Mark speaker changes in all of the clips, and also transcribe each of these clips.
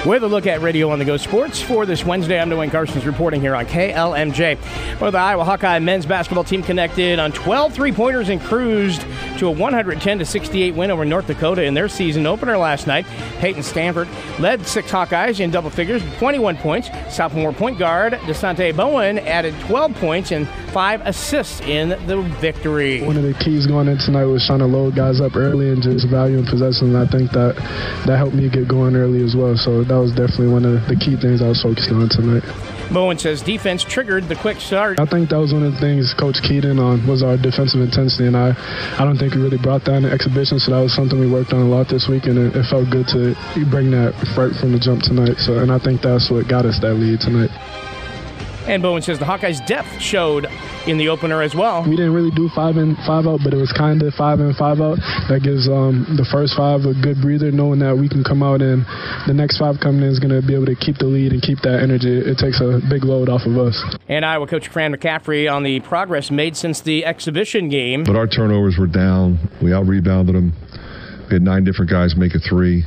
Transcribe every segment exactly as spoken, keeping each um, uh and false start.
Speaker 1: With a look at Radio on the Go Sports for this Wednesday, I'm Dwayne Carsons reporting here on K L M J. Well, the Iowa Hawkeye men's basketball team connected on twelve three-pointers and cruised to a one hundred ten to sixty-eight win over North Dakota in their season opener last night. Peyton Stanford led six Hawkeyes in double figures with twenty-one points. Sophomore point guard Desante Bowen added twelve points and five assists in the victory.
Speaker 2: One of the keys going in tonight was trying to load guys up early and just valuing possessions. I think that that helped me get going early as well. So that was definitely one of the key things I was focused on tonight.
Speaker 1: Bowen says defense triggered the quick start.
Speaker 2: I think that was one of the things Coach keyed in on was our defensive intensity, and I, I don't think we really brought that in the exhibition, so that was something we worked on a lot this week, and it, it felt good to bring that right from the jump tonight. So, and I think that's what got us that lead tonight.
Speaker 1: And Bowen says the Hawkeyes' depth showed in the opener as well.
Speaker 2: We didn't really do five in, five out, but it was kind of five in, five out. That gives um, the first five a good breather, knowing that we can come out and the next five coming in is going to be able to keep the lead and keep that energy. It takes a big load off of us.
Speaker 1: And Iowa coach Fran McCaffrey on the progress made since the exhibition game.
Speaker 3: But our turnovers were down. We out-rebounded them. We had nine different guys make a three.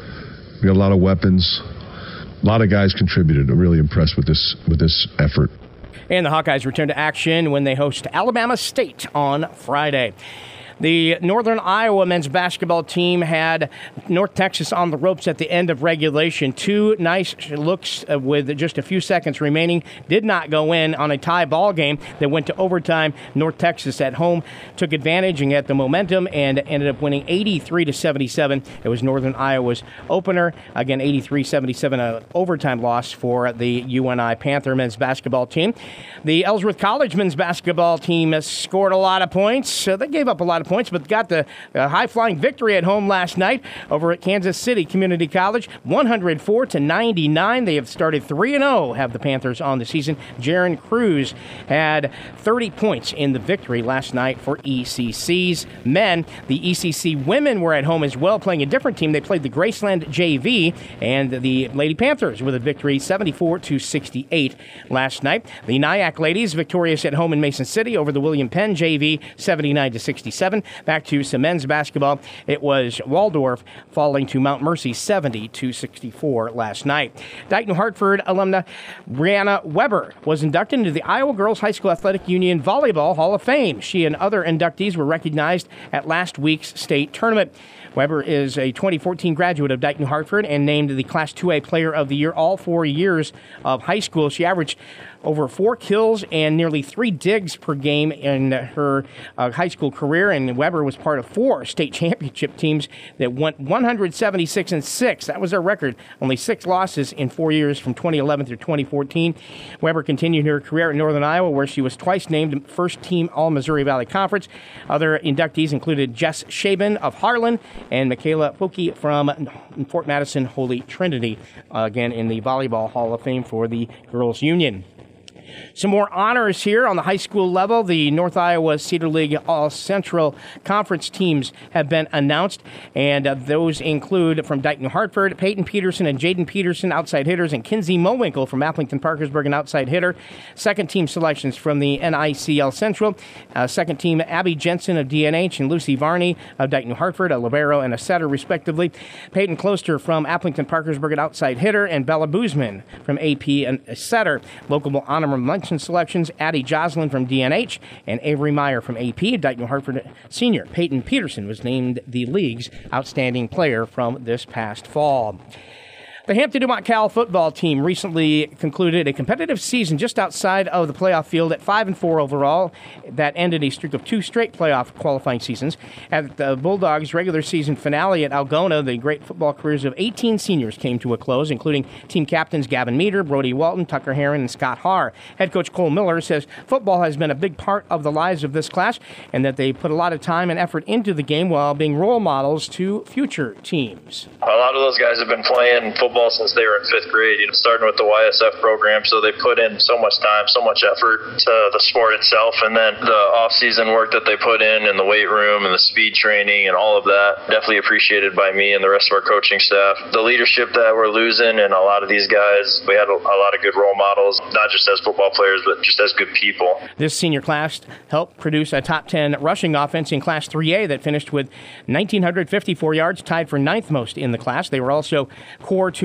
Speaker 3: We had a lot of weapons. A lot of guys contributed. I'm really impressed with this with this effort.
Speaker 1: And the Hawkeyes return to action when they host Alabama State on Friday. The Northern Iowa men's basketball team had North Texas on the ropes at the end of regulation. Two nice looks with just a few seconds remaining did not go in on a tie ball game that went to overtime. North Texas at home took advantage and got the momentum and ended up winning eighty-three to seventy-seven. It was Northern Iowa's opener. Again, eighty-three seventy-seven, an overtime loss for the U N I Panther men's basketball team. The Ellsworth College men's basketball team scored a lot of points. So they gave up a lot of points, but got the uh, high-flying victory at home last night over at Kansas City Community College, one hundred four to ninety-nine. They have started three and oh, have the Panthers on the season. Jaron Cruz had thirty points in the victory last night for E C C's men. The E C C women were at home as well, playing a different team. They played the Graceland J V, and the Lady Panthers with a victory seventy-four to sixty-eight last night. The Nyack ladies victorious at home in Mason City over the William Penn J V, seventy-nine to sixty-seven. Back to some men's basketball. It was Waldorf falling to Mount Mercy seventy to sixty-four last night. Dayton Hartford alumna Brianna Weber was inducted into the Iowa Girls High School Athletic Union Volleyball Hall of Fame. She and other inductees were recognized at last week's state tournament. Weber is a twenty fourteen graduate of Dayton Hartford and named the Class two A Player of the Year all four years of high school. She averaged over four kills and nearly three digs per game in her uh, high school career, and Weber was part of four state championship teams that went one hundred seventy-six and six. That was their record. Only six losses in four years from twenty eleven through twenty fourteen. Weber continued her career in Northern Iowa, where she was twice named first team All-Missouri Valley Conference. Other inductees included Jess Shaban of Harlan and Michaela Foki from Fort Madison Holy Trinity, uh, again in the Volleyball Hall of Fame for the Girls Union. Some more honors here on the high school level. The North Iowa Cedar League All-Central Conference teams have been announced, and uh, those include from Dayton Hartford, Peyton Peterson and Jaden Peterson, outside hitters, and Kinsey Mowinkle from Appleton Parkersburg, an outside hitter. Second team selections from the N I C L Central. Uh, second team, Abby Jensen of D N H and Lucy Varney of Dayton Hartford, a libero and a setter, respectively. Peyton Closter from Appleton Parkersburg, an outside hitter, and Bella Boozman from A P, and a setter. Local honor mention selections, Addie Joslin from D N H and Avery Meyer from A P. Dayton Hartford senior Peyton Peterson was named the league's outstanding player from this past fall. The Hampton-Dumont Cal football team recently concluded a competitive season just outside of the playoff field at five and four overall. That ended a streak of two straight playoff qualifying seasons. At the Bulldogs' regular season finale at Algona, the great football careers of eighteen seniors came to a close, including team captains Gavin Meter, Brody Walton, Tucker Herron, and Scott Haar. Head coach Cole Miller says football has been a big part of the lives of this class and that they put a lot of time and effort into the game while being role models to future teams.
Speaker 4: A lot of those guys have been playing football since they were in fifth grade, you know, starting with the Y S F program, so they put in so much time, so much effort to the sport itself, and then the off-season work that they put in in the weight room and the speed training and all of that, definitely appreciated by me and the rest of our coaching staff. The leadership that we're losing and a lot of these guys, we had a, a lot of good role models, not just as football players, but just as good people.
Speaker 1: This senior class helped produce a top ten rushing offense in Class three A that finished with one thousand nine hundred fifty-four yards, tied for ninth most in the class. They were also core to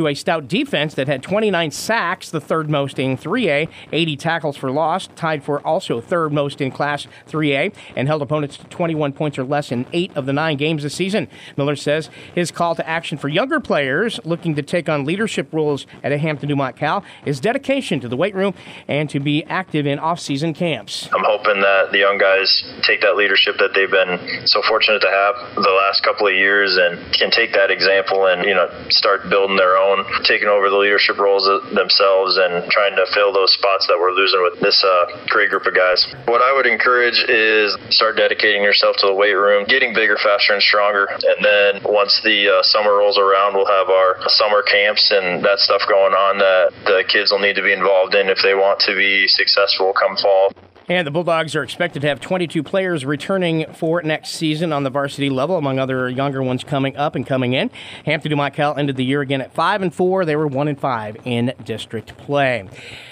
Speaker 1: to a stout defense that had twenty-nine sacks, the third most in three A, eighty tackles for loss, tied for also third most in Class three A, and held opponents to twenty-one points or less in eight of the nine games this season. Miller says his call to action for younger players looking to take on leadership roles at a Hampton-Dumont Cal is dedication to the weight room and to be active in off-season camps.
Speaker 4: I'm hoping that the young guys take that leadership that they've been so fortunate to have the last couple of years and can take that example and, you know, start building their own, taking over the leadership roles themselves and trying to fill those spots that we're losing with this uh, great group of guys. What I would encourage is start dedicating yourself to the weight room, getting bigger, faster, and stronger. And then once the uh, summer rolls around, we'll have our summer camps and that stuff going on that the kids will need to be involved in if they want to be successful come fall.
Speaker 1: And the Bulldogs are expected to have twenty-two players returning for next season on the varsity level, among other younger ones coming up and coming in. Hampton-Dumont Cal ended the year again at five and four. They were one and five in district play.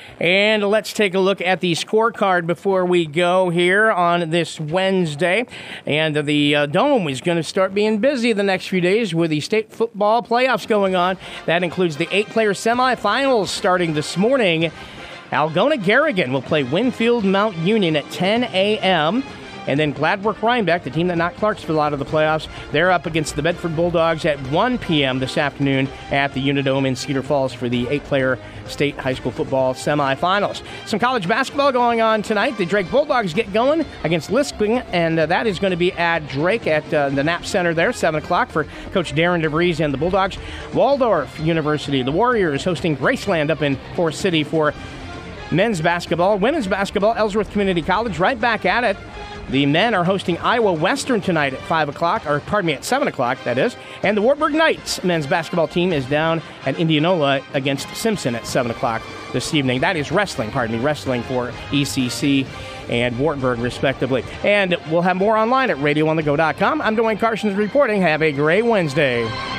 Speaker 1: And let's take a look at the scorecard before we go here on this Wednesday. And the uh, Dome is going to start being busy the next few days with the state football playoffs going on. That includes the eight-player semifinals starting this morning. Algona-Garrigan will play Winfield Mount Union at ten a.m., and then Gladbrook-Rhinebeck, the team that knocked Clarksville out of the playoffs, they're up against the Bedford Bulldogs at one p.m. this afternoon at the Unidome in Cedar Falls for the eight-player state high school football semifinals. Some college basketball going on tonight. The Drake Bulldogs get going against Liskling, and uh, that is going to be at Drake at uh, the Knapp Center there, seven o'clock for Coach Darren DeVries and the Bulldogs. Waldorf University, the Warriors hosting Graceland up in Forest City for men's basketball. Women's basketball, Ellsworth Community College right back at it. The men are hosting Iowa Western tonight at five o'clock, or pardon me, at seven o'clock, that is. And the Wartburg Knights men's basketball team is down at Indianola against Simpson at seven o'clock this evening. That is wrestling, pardon me, wrestling for E C C and Wartburg, respectively. And we'll have more online at radio on the go dot com. I'm Dwayne Carsons reporting. Have a great Wednesday.